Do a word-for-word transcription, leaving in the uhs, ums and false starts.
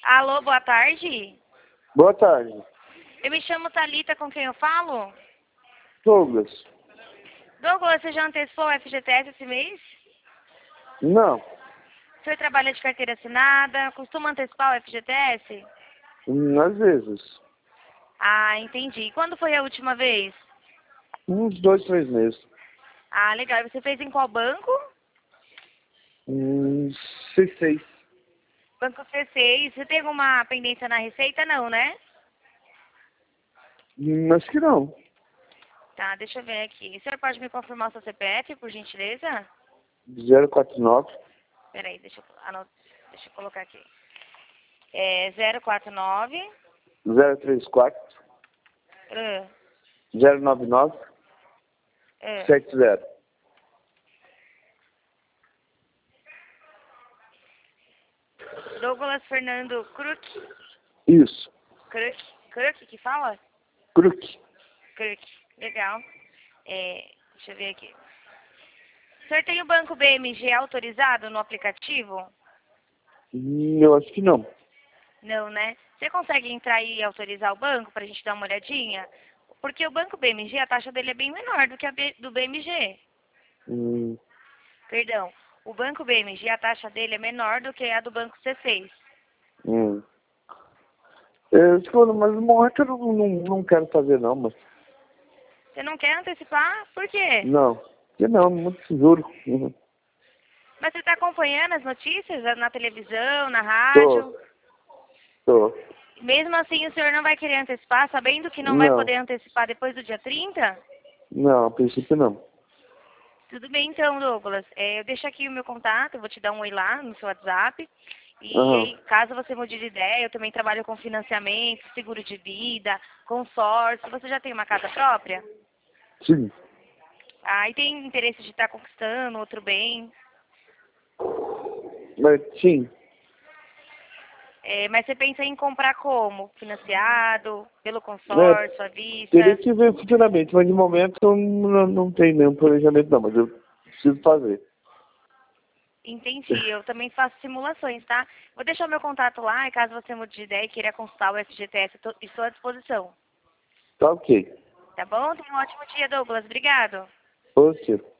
Alô, boa tarde. Boa tarde. Eu me chamo Thalita, com quem eu falo? Douglas. Douglas, você já antecipou o F G T S esse mês? Não. O senhor trabalha de carteira assinada? Costuma antecipar o F G T S? Hum, Às vezes. Ah, entendi. E quando foi a última vez? Uns dois, três meses. Ah, legal. E você fez em qual banco? Hum, C seis. Banco C seis. Você tem alguma pendência na receita? Não, né? Hum, Acho que não. Tá, deixa eu ver aqui. O senhor pode me confirmar o seu C P F, por gentileza? zero quatro nove, Peraí, deixa eu, anot... deixa eu colocar aqui. É zero quatro nove... zero três quatro, Uh, zero nove nove, uh. sete zero. Douglas Fernando Kruk. Isso. Kruk, Kruk que fala? Kruk. Kruk, legal. É, deixa eu ver aqui. O senhor tem o banco B M G autorizado no aplicativo? Hum, Eu acho que não. Não, né? Você consegue entrar e autorizar o banco para a gente dar uma olhadinha? Porque o banco B M G, a taxa dele é bem menor do que a B- do B M G. Hum, Perdão, o banco B M G, a taxa dele é menor do que a do banco C seis. hum. Eu acho que eu- mas no momento eu não, não, não quero fazer não, mas... Você não quer antecipar? Por quê? Não. Que não, muito seguro. Uhum. Mas você está acompanhando as notícias na televisão, na Tô. rádio? Tô. Mesmo assim, o senhor não vai querer antecipar, sabendo que não vai Não. poder antecipar depois do dia trinta? Não, a princípio não. Tudo bem então, Douglas. É, eu deixo aqui o meu contato, eu vou te dar um oi lá no seu WhatsApp. E Aham. aí, caso você mude de ideia, eu também trabalho com financiamento, seguro de vida, consórcio. Você já tem uma casa própria? Sim. Ah, e tem interesse de estar conquistando outro bem. Mas sim. É, mas você pensa em comprar como? Financiado, pelo É, consórcio, à teria vista? que ver futuramente, mas de momento não, não tem nenhum planejamento não, mas eu preciso fazer. Entendi, eu também faço simulações, tá? Vou deixar o meu contato lá e caso você mude de ideia e queira consultar o F G T S, eu tô- estou à disposição. Tá ok. Tá bom? Tenha um ótimo dia, Douglas. Obrigado. Positivo.